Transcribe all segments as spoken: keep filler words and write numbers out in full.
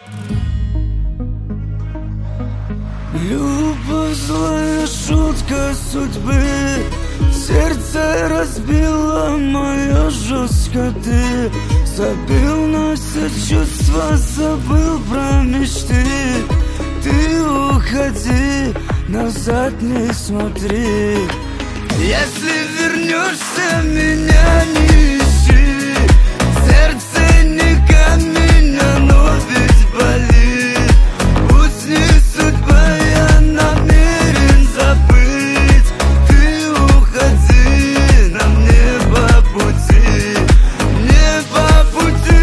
Любовь, злая шутка судьбы, сердце разбило мое жестко. Ты забил на все чувства, забыл про мечты. Ты уходи, назад не смотри. Если вернешься, меня не ищи. Сердце не камень, оно ведь болит. Пусть не судьба, я намерен забыть. Ты уходи, нам не по пути, не по пути.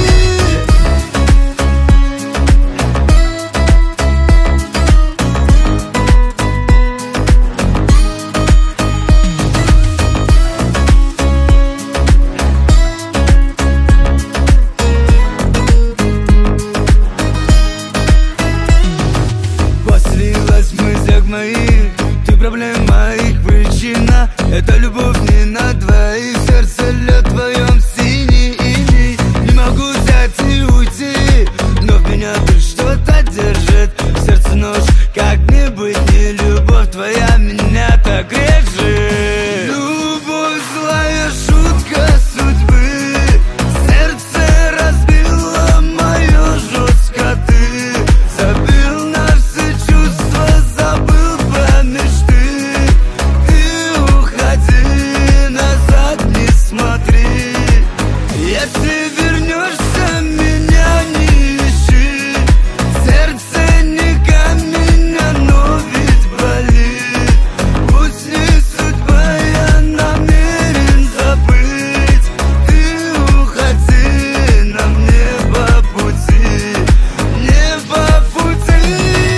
Ты проблема, их причина. Это любовь не на двоих. Сердце лед в твоем синий иней. Не могу взять и уйти, но в меня тут что-то держит. В сердце нож, как не быть, не любовь твоя меня так режет. Любовь, злая шутка судьбы, сердце разбило мое жестко. Ты забил на все чувства, забыл про мечты. Ты уходи, назад не смотри. Если вернешься, меня не ищи. Сердце не камень, оно ведь болит. Пусть не судьба, я намерен забыть. Ты уходи, нам не по пути, не по пути.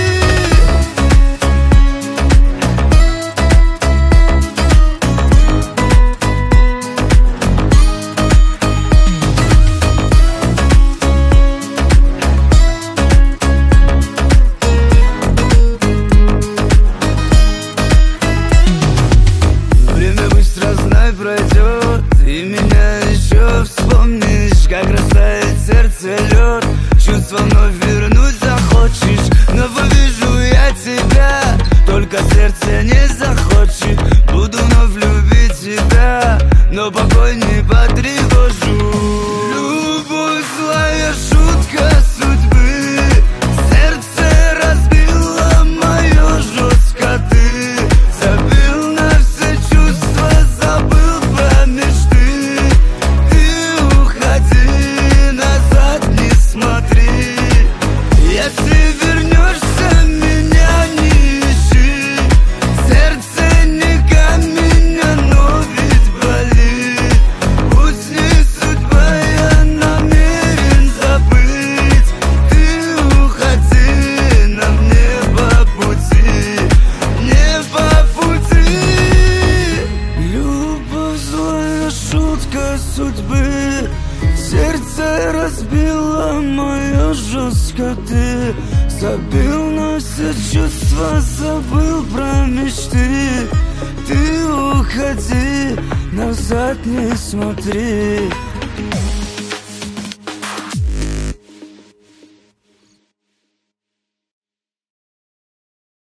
Время быстро, знай, пройдет. Ты меня еще вспомнишь, как растает сердце лед. Чувства вновь вернуть захочешь, но увижу я тебя, только сердце не захочет. Буду вновь любить тебя, но покой не потревожу. Любовь, злая шутка судьбы, сердце разбило мое жестко. Ты забил на все чувства, забыл про мечты. Ты уходи, назад не смотри. Если вернешься, меня не ищи. Сердце не камень, оно ведь болит. Пусть не судьба, я намерен забыть. Ты уходи, нам не по пути, не по пути. Любовь, злая шутка судьбы, сердце разбило мое жестко. Ты забил на все чувства, забыл про мечты. Ты уходи, назад не смотри.